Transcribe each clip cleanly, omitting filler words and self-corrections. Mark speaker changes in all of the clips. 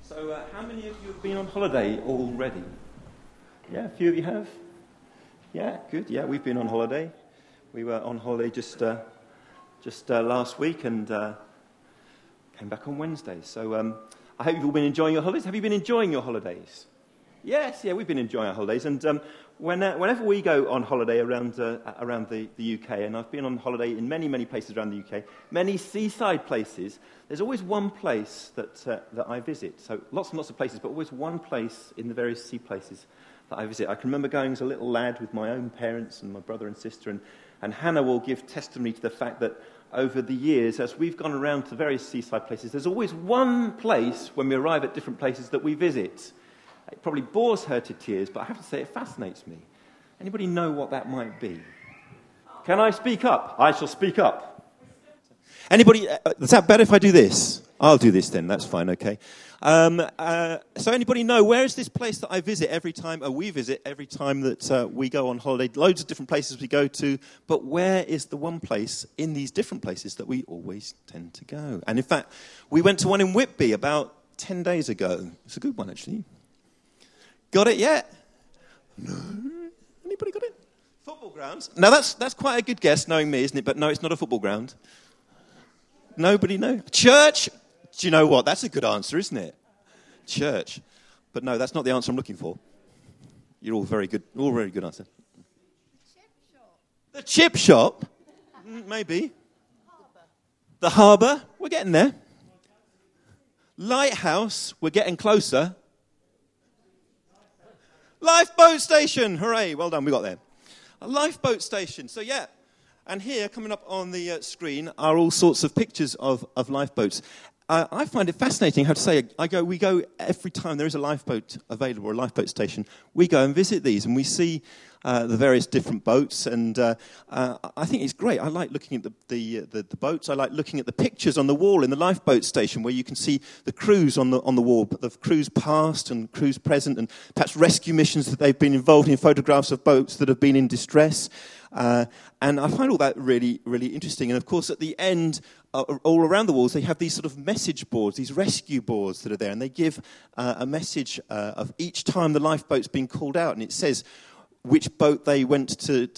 Speaker 1: So how many of you have been on holiday already? Yeah, a few of you have? Yeah, good. Yeah, we've been on holiday. We were on holiday just last week and came back on Wednesday. So I hope you've all been enjoying your holidays. Have you been enjoying your holidays? Yes, yeah, we've been enjoying our holidays. And whenever we go on holiday around the UK, and I've been on holiday in many, many places around the UK, many seaside places, there's always one place that I visit. So lots and lots of places, but always one place in the various sea places that I visit. I can remember going as a little lad with my own parents and my brother and sister, and Hannah will give testimony to the fact that over the years, as we've gone around to various seaside places, there's always one place when we arrive at different places that we visit. It probably bores her to tears, but I have to say it fascinates me. Anybody know what that might be? Can I speak up? I shall speak up. Anybody? Is that better if I do this? I'll do this then. That's fine. Okay. So anybody know where is this place that I visit every time? We visit every time that we go on holiday. Loads of different places we go to, but where is the one place in these different places that we always tend to go? And in fact, we went to one in Whitby about 10 days ago. It's a good one, actually. Got it yet? No. Anybody got it? Football grounds. Now that's quite a good guess, knowing me, isn't it? But no, it's not a football ground. Nobody know? Church? Do you know what? That's a good answer, isn't it? Church. But no, that's not the answer I'm looking for. You're all very good. All very good answer.
Speaker 2: Chip shop.
Speaker 1: The chip shop? Maybe.
Speaker 2: Harbour.
Speaker 1: The harbour? We're getting there. Lighthouse? We're getting closer. Lifeboat station! Hooray, well done, we got there. A lifeboat station, so yeah. And here, coming up on the screen, are all sorts of pictures of lifeboats. I find it fascinating, I have to say, we go every time there is a lifeboat available, or a lifeboat station, we go and visit these, and we see the various different boats, and I think it's great. I like looking at the boats. I like looking at the pictures on the wall in the lifeboat station, where you can see the crews on the wall, the crews past and crews present, and perhaps rescue missions that they've been involved in, photographs of boats that have been in distress. And I find all that really, really interesting. And of course, at the end, all around the walls, they have these sort of message boards, these rescue boards that are there, and they give a message of each time the lifeboat's been called out, and it says which boat they went to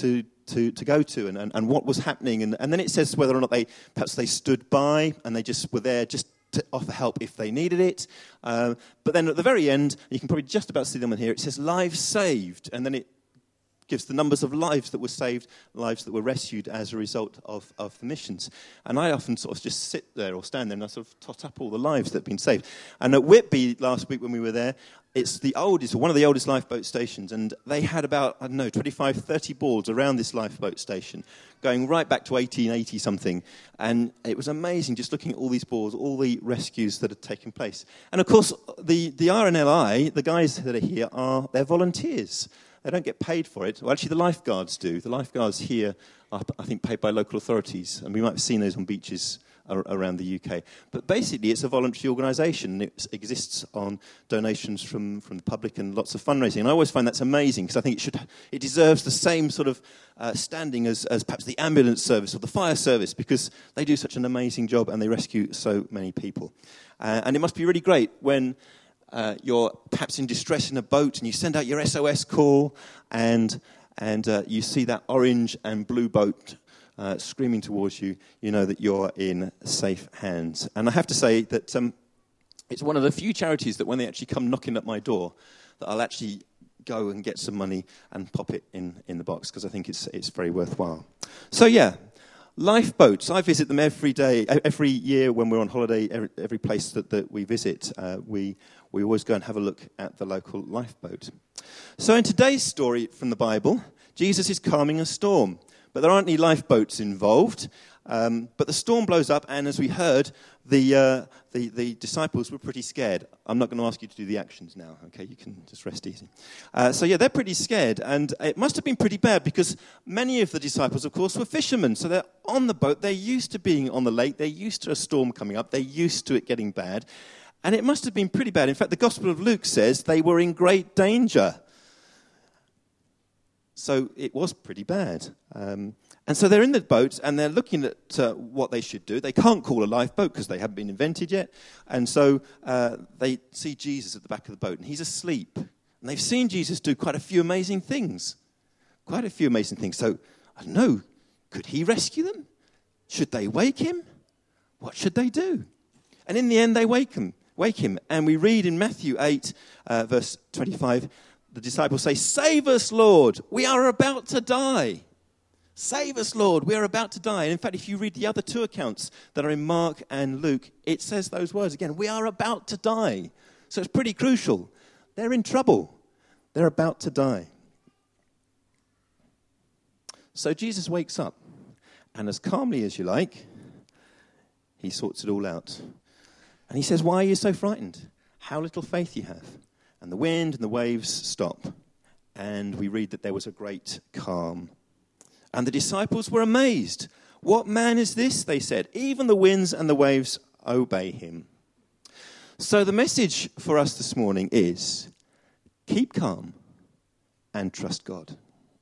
Speaker 1: go to and what was happening, and then it says whether or not they stood by and they just were there just to offer help if they needed it. But then at the very end, you can probably just about see them in here, it says lives saved, and then it gives the numbers of lives that were saved, lives that were rescued as a result of the missions. And I often sort of just sit there or stand there and I sort of tot up all the lives that have been saved. And at Whitby last week when we were there, it's the oldest, one of the oldest lifeboat stations, and they had about, 25, 30 boards around this lifeboat station, going right back to 1880-something. And it was amazing just looking at all these boards, all the rescues that had taken place. And of course, the RNLI, the guys that are here, they're volunteers. They don't get paid for it. Well, actually, the lifeguards do. The lifeguards here are, I think, paid by local authorities, and we might have seen those on beaches around the UK. But basically, it's a voluntary organisation. It exists on donations from the public and lots of fundraising. And I always find that's amazing, because I think it deserves the same sort of standing as perhaps the ambulance service or the fire service, because they do such an amazing job and they rescue so many people. And it must be really great when you're perhaps in distress in a boat and you send out your SOS call and you see that orange and blue boat screaming towards you, you know that you're in safe hands. And I have to say that it's one of the few charities that when they actually come knocking at my door, that I'll actually go and get some money and pop it in the box, because I think it's very worthwhile. So yeah, lifeboats. I visit them every year when we're on holiday. Every place that we visit, we always go and have a look at the local lifeboat. So in today's story from the Bible, Jesus is calming a storm. But there aren't any lifeboats involved. But the storm blows up, and as we heard, the disciples were pretty scared. I'm not going to ask you to do the actions now, okay? You can just rest easy. So yeah, they're pretty scared, and it must have been pretty bad, because many of the disciples, of course, were fishermen. So they're on the boat, they're used to being on the lake, they're used to a storm coming up, they're used to it getting bad. And it must have been pretty bad. In fact, the Gospel of Luke says they were in great danger. So it was pretty bad. And so they're in the boat and they're looking at what they should do. They can't call a lifeboat because they haven't been invented yet. And so they see Jesus at the back of the boat and he's asleep. And they've seen Jesus do quite a few amazing things. Quite a few amazing things. So, I don't know, could he rescue them? Should they wake him? What should they do? And in the end, they wake him. And we read in Matthew 8, verse 25, the disciples say, "Save us, Lord, we are about to die." Save us, Lord, we are about to die. And in fact, if you read the other two accounts that are in Mark and Luke, it says those words again, we are about to die. So it's pretty crucial. They're in trouble. They're about to die. So Jesus wakes up, and as calmly as you like, he sorts it all out. And he says, "Why are you so frightened? How little faith you have." And the wind and the waves stop. And we read that there was a great calm. And the disciples were amazed. "What man is this?" they said. "Even the winds and the waves obey him." So the message for us this morning is, keep calm and trust God.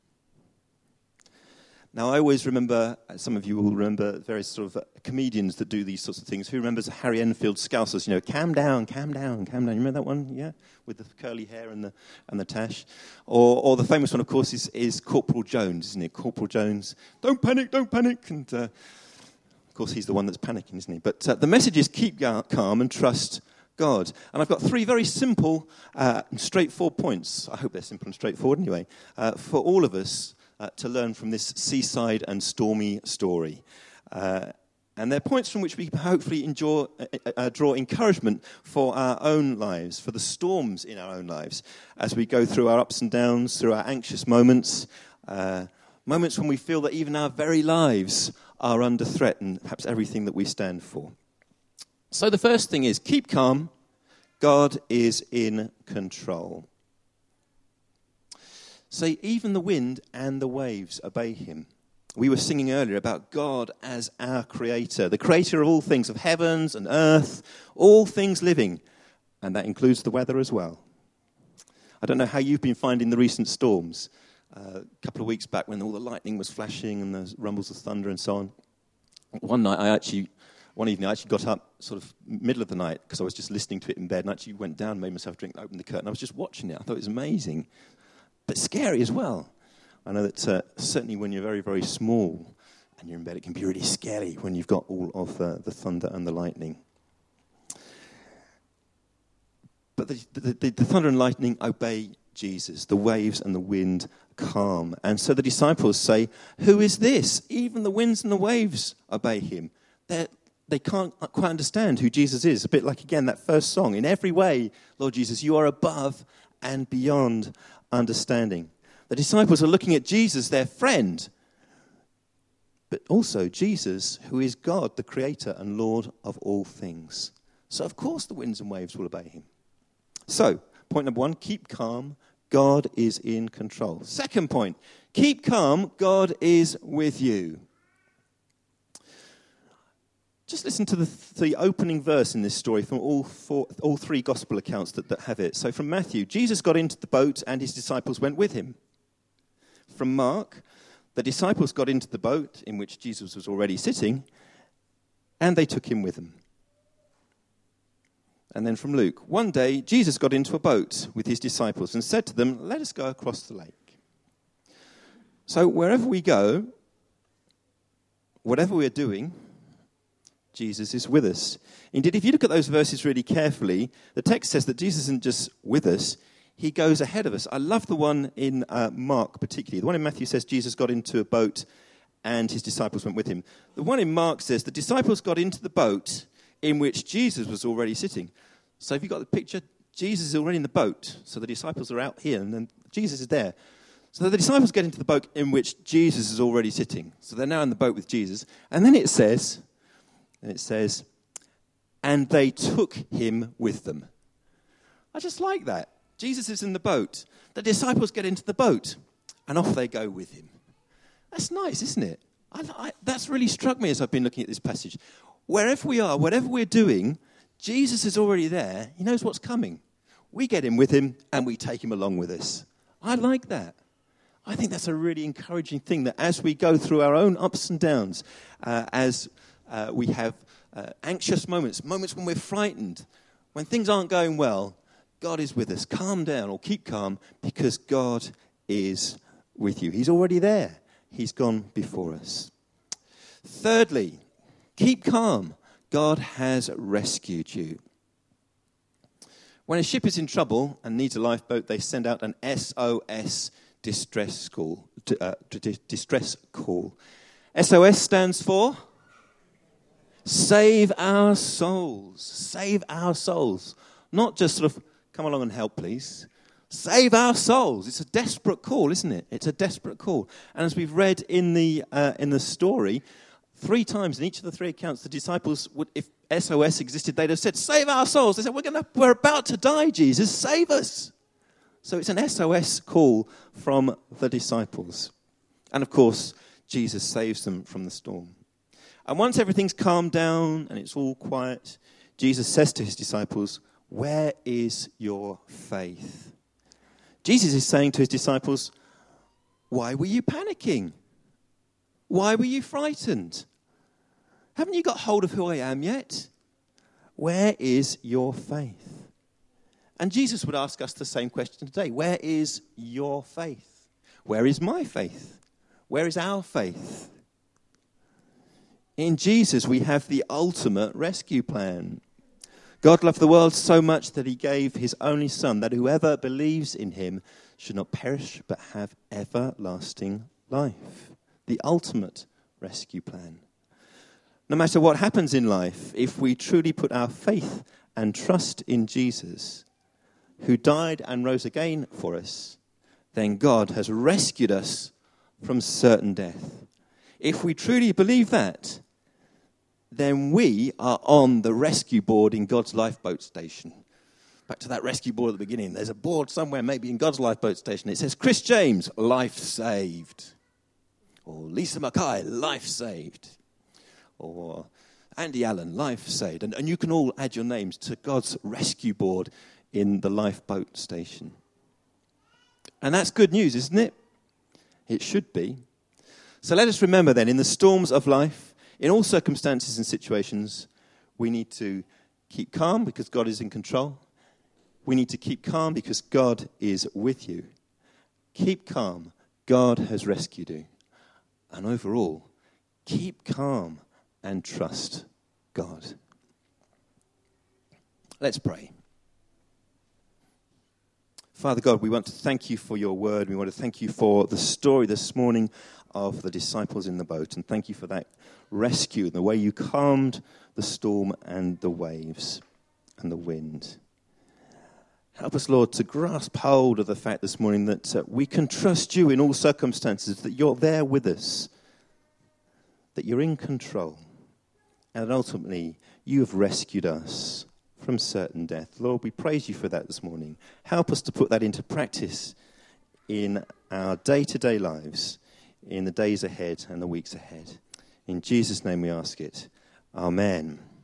Speaker 1: Now, I always remember, some of you will remember various sort of comedians that do these sorts of things. Who remembers Harry Enfield Scousers? You know, calm down, calm down, calm down. You remember that one? Yeah? With the curly hair and the tash. Or the famous one, of course, is Corporal Jones, isn't it? Corporal Jones, don't panic, don't panic. And, of course, he's the one that's panicking, isn't he? But the message is keep calm and trust God. And I've got three very simple and straightforward points. I hope they're simple and straightforward anyway, for all of us to learn from this seaside and stormy story. And they're points from which we can hopefully draw encouragement for our own lives, for the storms in our own lives, as we go through our ups and downs, through our anxious moments, moments when we feel that even our very lives are under threat and perhaps everything that we stand for. So the first thing is, keep calm. God is in control. Say, even the wind and the waves obey him. We were singing earlier about God as our creator, the creator of all things, of heavens and earth, all things living. And that includes the weather as well. I don't know how you've been finding the recent storms. A couple of weeks back when all the lightning was flashing and the rumbles of thunder and so on. One evening I actually got up sort of middle of the night because I was just listening to it in bed and actually went down, made myself a drink, opened the curtain. I was just watching it. I thought it was amazing. But scary as well. I know that certainly when you're very, very small and you're in bed, it can be really scary when you've got all of the thunder and the lightning. But the thunder and lightning obey Jesus. The waves and the wind calm. And so the disciples say, "Who is this? Even the winds and the waves obey him." They can't quite understand who Jesus is. A bit like, again, that first song. In every way, Lord Jesus, you are above and beyond understanding. The disciples are looking at Jesus, their friend, but also Jesus, who is God, the creator and Lord of all things. So, of course, the winds and waves will obey him. So, point number one, keep calm. God is in control. Second point, keep calm. God is with you. Just listen to the opening verse in this story from all three gospel accounts that have it. So from Matthew, Jesus got into the boat and his disciples went with him. From Mark, the disciples got into the boat in which Jesus was already sitting and they took him with them. And then from Luke, one day Jesus got into a boat with his disciples and said to them, "Let us go across the lake." So wherever we go, whatever we're doing, Jesus is with us. Indeed, if you look at those verses really carefully, the text says that Jesus isn't just with us, he goes ahead of us. I love the one in Mark particularly. The one in Matthew says Jesus got into a boat and his disciples went with him. The one in Mark says the disciples got into the boat in which Jesus was already sitting. So if you've got the picture, Jesus is already in the boat. So the disciples are out here and then Jesus is there. So the disciples get into the boat in which Jesus is already sitting. So they're now in the boat with Jesus. And then it says, and they took him with them. I just like that. Jesus is in the boat. The disciples get into the boat, and off they go with him. That's nice, isn't it? That's really struck me as I've been looking at this passage. Wherever we are, whatever we're doing, Jesus is already there. He knows what's coming. We get in with him, and we take him along with us. I like that. I think that's a really encouraging thing, that as we go through our own ups and downs, as we have anxious moments when we're frightened, when things aren't going well, God is with us. Calm down, or keep calm, because God is with you. He's already there. He's gone before us. Thirdly, keep calm. God has rescued you. When a ship is in trouble and needs a lifeboat, they send out an SOS distress call. SOS stands for Save Our Souls. Save our souls. Not just sort of, come along and help, please. Save our souls. It's a desperate call, isn't it? It's a desperate call. And as we've read in the story, 3 times in each of the 3 accounts, the disciples would, if SOS existed, they'd have said, "Save our souls." They said, "We're about to die, Jesus. Save us." So it's an SOS call from the disciples. And of course, Jesus saves them from the storm. And once everything's calmed down and it's all quiet, Jesus says to his disciples, "Where is your faith?" Jesus is saying to his disciples, "Why were you panicking? Why were you frightened? Haven't you got hold of who I am yet? Where is your faith?" And Jesus would ask us the same question today. Where is your faith? Where is my faith? Where is our faith? In Jesus, we have the ultimate rescue plan. God loved the world so much that he gave his only Son, that whoever believes in him should not perish but have everlasting life. The ultimate rescue plan. No matter what happens in life, if we truly put our faith and trust in Jesus, who died and rose again for us, then God has rescued us from certain death. If we truly believe that, then we are on the rescue board in God's lifeboat station. Back to that rescue board at the beginning. There's a board somewhere, maybe in God's lifeboat station. It says, Chris James, life saved. Or Lisa Mackay, life saved. Or Andy Allen, life saved. And you can all add your names to God's rescue board in the lifeboat station. And that's good news, isn't it? It should be. So let us remember then, in the storms of life, in all circumstances and situations, we need to keep calm because God is in control. We need to keep calm because God is with you. Keep calm. God has rescued you. And overall, keep calm and trust God. Let's pray. Father God, we want to thank you for your word. We want to thank you for the story this morning of the disciples in the boat. And thank you for that rescue and the way you calmed the storm and the waves and the wind. Help us, Lord, to grasp hold of the fact this morning that we can trust you in all circumstances, that you're there with us, that you're in control, and that ultimately you have rescued us from certain death. Lord, we praise you for that this morning. Help us to put that into practice in our day-to-day lives, in the days ahead and the weeks ahead. In Jesus' name we ask it. Amen.